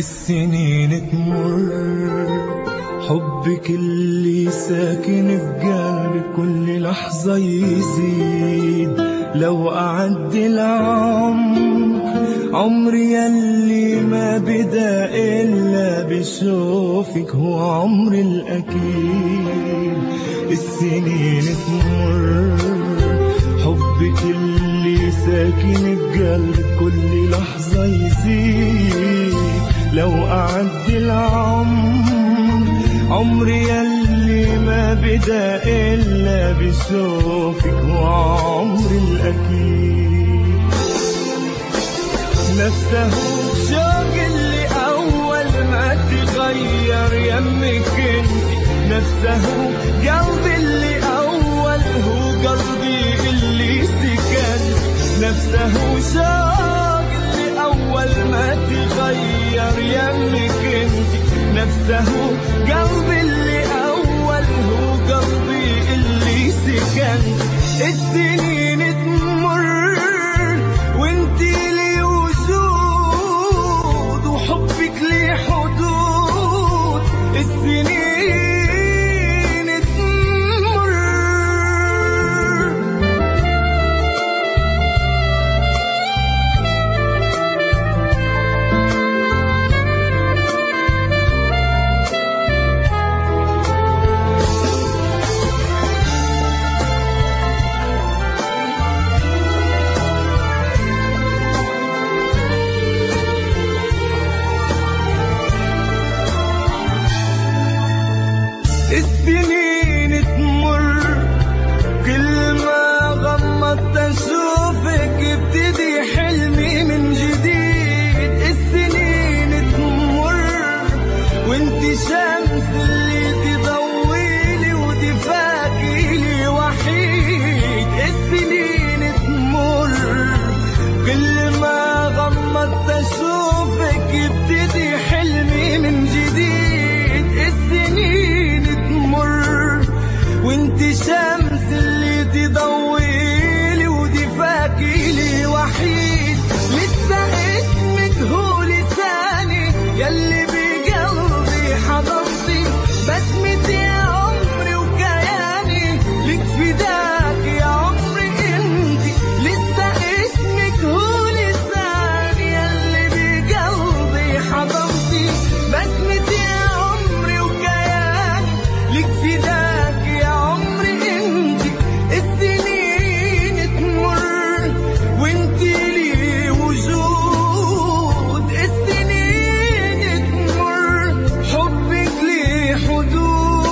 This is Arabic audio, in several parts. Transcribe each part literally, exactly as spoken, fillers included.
السنين تمر، حبك اللي ساكن بقلبي كل لحظة يزيد. لو أعد العمر عمري يلي ما بدا إلا بشوفك هو عمري الأكيد. السنين تمر، حبك اللي ساكن بقلبي كل لحظة يزيد. لو أعد العمر عمري يلي ما بدا إلا بشوفك هو عمري الأكيد. نفسه شوق اللي أول ما تغير يمك انتي. نفسه قلبي اللي أول هو قلبي اللي سكن. نفسه شوق اللي أول ما تغير يمك انتي. نفسه قلبي اللي أول هو قلبي اللي سكن. السنين تمر وانتي لي وجود وحبك لي حدود. السنين السنين تمر، كل ما غمضت اشوفك ابتدي حلمي من جديد. السنين تمر وانتي شمس اللي تضويلي ودفاكي لي وحيد. السنين تمر، كل ما غمضت اشوفك ابتدي حلمي من جديد. السنين وانتي شمس اللي تضويلي ودفاكي لي وحيد. لسه اسمك هو لساني يلي بقلبي حضنتي. بسمة يا عمري وكياني لك فداك يا عمري انتي. لسه اسمك هو لساني يلي بقلبي حضنتي. بسمة يا عمري وكياني لك فداك يا عمري انتي. السنين تمر وانتي لي وجود. السنين تمر حبك لي حدود.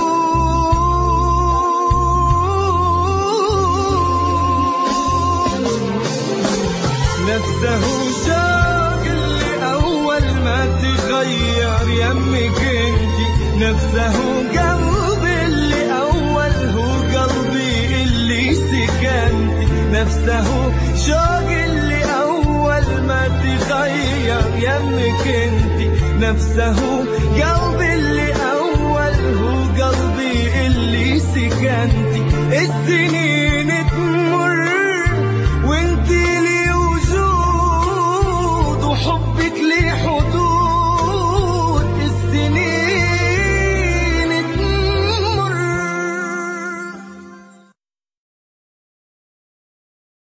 نفسه شوق اللي أول ما تغير يمك انتي. نفسه قلبي اللي أول هو قلبي اللي سكنتي. نفسه شوق اللي أول ما تغير يمك انتي. نفسه قلبي اللي أول هو قلبي اللي سكنتي. السنين تمر